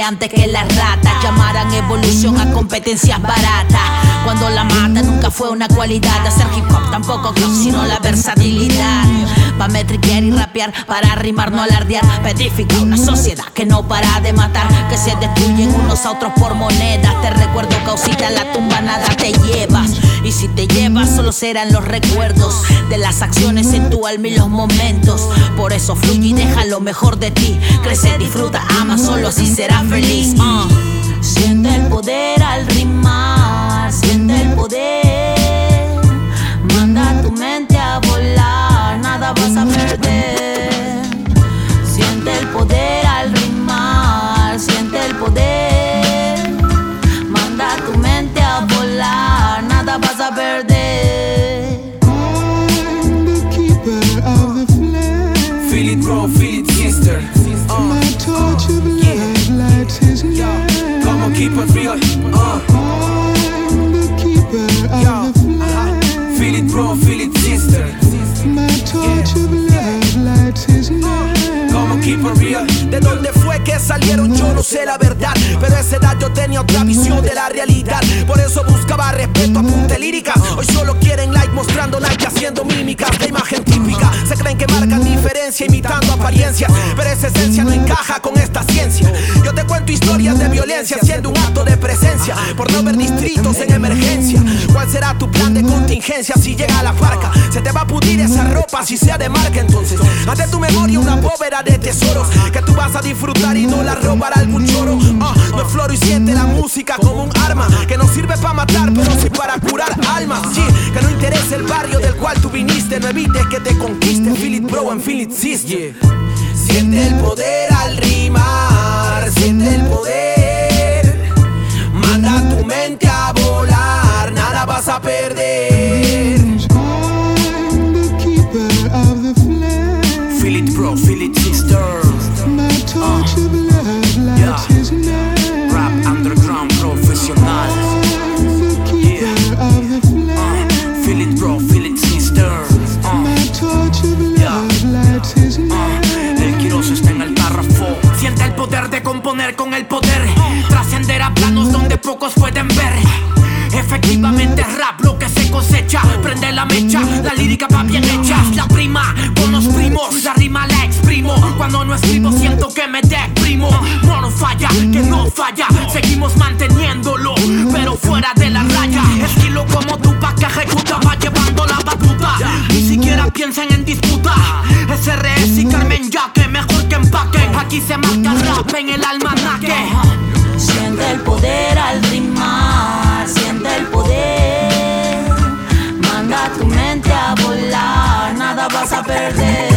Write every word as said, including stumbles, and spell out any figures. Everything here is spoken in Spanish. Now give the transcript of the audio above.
antes que las ratas llamaran evolución a competencias baratas. Cuando la mata nunca fue una cualidad. Hacer hip hop tampoco sino la versatilidad. Pa' metriquear y rapear, para rimar, no alardear. Petrifica una sociedad que no para de matar, que se destruyen unos a otros por monedas. Te recuerdo, causita, la tumba nada te llevas. Y si te llevas solo serán los recuerdos de las acciones en tu alma y los momentos. Por eso fluye y deja lo mejor de ti. Crece, disfruta, ama, solo así serás feliz. uh. Siente el poder al rimar, siente el poder. Manda tu mente a volar, nada vas a perder. Siente el poder al rimar, siente el poder. Manda tu mente a volar, nada vas a perder. I'm the keeper of the flame. Feel it bro, feel it sister. uh, My torch of love lights his name. Come on, keep it real. uh. I'm the keeper of the flame. Feel it bro, feel it sister. My torch of love lights his name. Como keep it real. ¿De dónde fue que salieron? Yo no sé la verdad, pero a esa edad yo tenía otra visión de la realidad. Por eso buscaba respeto, apunte lírica. Hoy solo quieren like mostrando like, haciendo mímicas de imagen típica. Se creen que marcan diferencia imitando apariencias, pero esa esencia no encaja con esta ciencia. Yo te cuento historias de violencia, siendo un acto de presencia, por no ver distritos en emergencia. ¿Cuál será tu plan de contingencia si llega la parca? Se te va a pudrir esa ropa si sea de marca. Entonces, haz de tu memoria una bóveda de tesoros que tú vas a disfrutar y no la robará algún choro. uh, No es floro y siente la música como un arma que no sirve para matar, pero sí para curar almas. Sí, que no interese el barrio del cual tú viniste, no evites que te conquiste. Feel it bro and feel it sister. Siente el poder al rimar, siente el poder. Manda tu mente a volar, nada vas a perder. I'm the keeper of the flame. Feel it bro, feel it sister. My torch of love lights his name. Rap underground profesional. I'm the keeper of the flame. Feel it bro, feel it sister. My torch of love lights his name. El Quiroz está en el párrafo. Siente el poder de componer con el poder. Trascender a planos donde pocos pueden ver. Efectivamente es rap lo que se cosecha. Prende la mecha, la lírica va bien hecha. La prima con los primos, la rima la exprimo. Cuando no escribo siento que me deprimo. No nos falla, que no falla. Seguimos manteniéndolo, pero fuera de la raya. Estilo como Tupac que ejecuta, va llevando la batuta. Ni siquiera piensen en disputa. S R S y Carmen Yaque, mejor que empaquen. Aquí se marca rap en el almanaque. Siente el poder al rimar, siente el poder. Manda tu mente a volar, nada vas a perder.